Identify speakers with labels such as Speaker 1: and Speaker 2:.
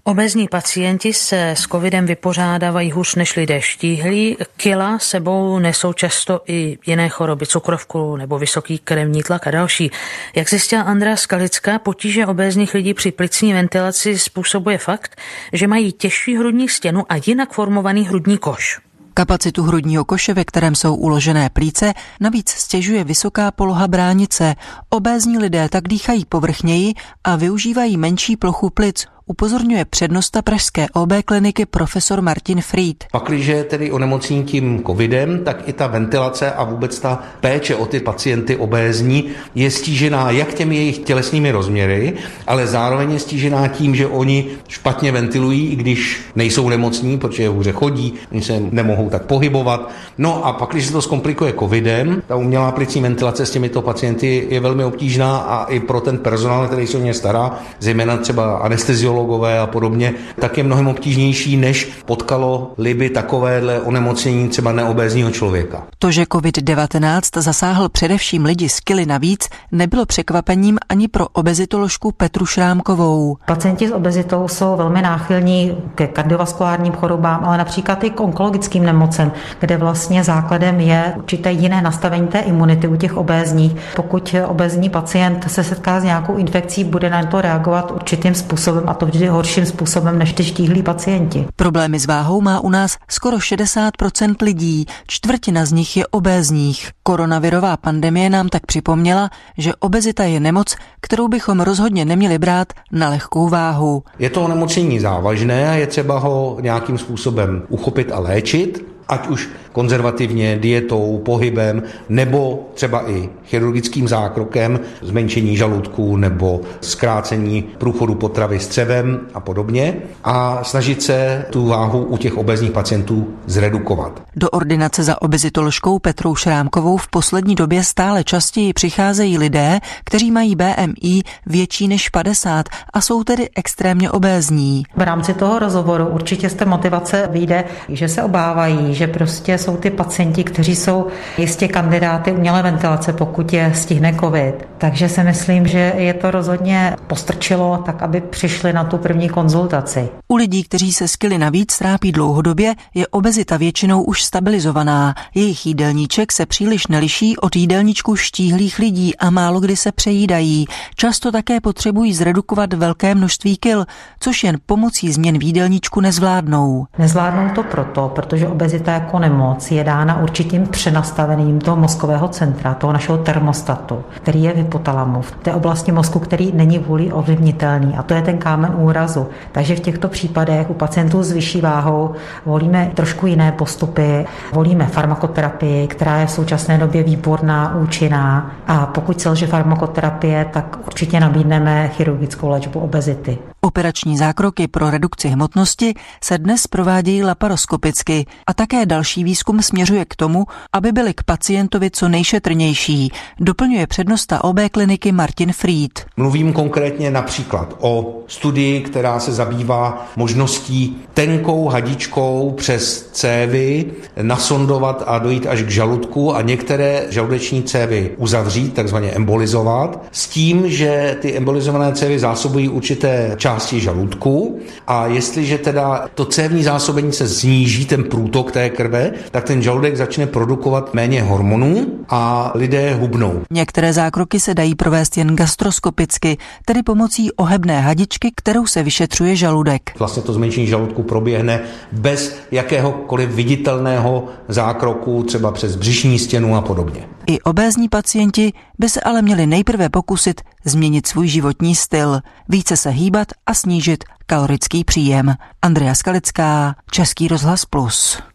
Speaker 1: Obézní pacienti se s covidem vypořádávají hůř než lidé štíhlí. Kila sebou nesou často i jiné choroby, cukrovku nebo vysoký krevní tlak a další. Jak zjistila Andrea Skalická, potíže obézních lidí při plicní ventilaci způsobuje fakt, že mají těžší hrudní stěnu a jinak formovaný hrudní koš.
Speaker 2: Kapacitu hrudního koše, ve kterém jsou uložené plíce, navíc stěžuje vysoká poloha bránice. Obézní lidé tak dýchají povrchněji a využívají menší plochu plic, upozorňuje přednosta pražské OB kliniky profesor Martin Frýd.
Speaker 3: Pakliže tedy onemocní tím covidem, tak i ta ventilace a vůbec ta péče o ty pacienty obézní je stížená jak těmi jejich tělesnými rozměry, ale zároveň je stížená tím, že oni špatně ventilují, i když nejsou nemocní, protože hůře chodí, oni se nemohou tak pohybovat. No a pakliže se to zkomplikuje covidem, ta umělá plicní ventilace s těmito pacienty je velmi obtížná a i pro ten personál, který se o ně stará, zejména třeba anesteziologové a podobně, tak je mnohem obtížnější, než potkalo-li takovéhle onemocnění třeba neobézního člověka.
Speaker 2: To, že COVID-19 zasáhl především lidi s kily navíc, nebylo překvapením ani pro obezitoložku Petru Šrámkovou.
Speaker 4: Pacienti s obezitou jsou velmi náchylní ke kardiovaskulárním chorobám, ale například i k onkologickým nemocem, kde vlastně základem je určité jiné nastavení té imunity u těch obézních. Pokud obézní pacient se setká s nějakou infekcí, bude na to reagovat určitým způsobem, a to vždy horším způsobem než ty štíhlí pacienti.
Speaker 2: Problémy s váhou má u nás skoro 60% lidí, čtvrtina z nich je obézních. Koronavirová pandemie nám tak připomněla, že obezita je nemoc, kterou bychom rozhodně neměli brát na lehkou váhu.
Speaker 3: Je to onemocnění závažné a je třeba ho nějakým způsobem uchopit a léčit, ať už konzervativně, dietou, pohybem, nebo třeba i chirurgickým zákrokem, zmenšení žaludku nebo zkrácení průchodu potravy střevem a podobně a snažit se tu váhu u těch obézních pacientů zredukovat.
Speaker 2: Do ordinace za obezitoložkou Petrou Šrámkovou v poslední době stále častěji přicházejí lidé, kteří mají BMI větší než 50 a jsou tedy extrémně obézní.
Speaker 4: V rámci toho rozhovoru určitě z té motivace vyjde, že se obávají, že prostě jsou ty pacienti, kteří jsou jistě kandidáty umělé ventilace, pokud je stihne covid. Takže si myslím, že je to rozhodně postrčilo tak, aby přišli na tu první konzultaci.
Speaker 2: U lidí, kteří se s kily navíc trápí dlouhodobě, je obezita většinou už stabilizovaná. Jejich jídelníček se příliš neliší od jídelníčku štíhlých lidí a málo kdy se přejídají. Často také potřebují zredukovat velké množství kil, což jen pomocí změn v jídelníčku nezvládnou.
Speaker 4: Nezvládnou to protože obezita jako nemoc je dána určitým přenastavením toho mozkového centra, toho našeho termostatu, který je v hypotalamu, v té oblasti mozku, který není vůli ovlivnitelný, a to je ten kámen úrazu. Takže v těchto případech u pacientů s vyšší váhou volíme trošku jiné postupy, volíme farmakoterapii, která je v současné době výborná, účinná, a pokud selže farmakoterapie, tak určitě nabídneme chirurgickou léčbu obezity.
Speaker 2: Operační zákroky pro redukci hmotnosti se dnes provádějí laparoskopicky a také další výzkum směřuje k tomu, aby byly k pacientovi co nejšetrnější, doplňuje přednosta OB kliniky Martin Frýd.
Speaker 3: Mluvím konkrétně například o studii, která se zabývá možností tenkou hadičkou přes cévy nasondovat a dojít až k žaludku a některé žaludeční cévy uzavřít, takzvaně embolizovat, s tím, že ty embolizované cévy zásobují určité části žaludku a jestliže teda to cévní zásobení se sníží, ten průtok té krve, tak ten žaludek začne produkovat méně hormonů a lidé hubnou.
Speaker 2: Některé zákroky se dají provést jen gastroskopicky, tedy pomocí ohebné hadičky, kterou se vyšetřuje žaludek.
Speaker 3: Vlastně to zmenšení žaludku proběhne bez jakéhokoliv viditelného zákroku, třeba přes břišní stěnu a podobně.
Speaker 2: I obézní pacienti by se ale měli nejprve pokusit změnit svůj životní styl, více se hýbat a snížit kalorický příjem. Andrea Skalická, Český rozhlas Plus.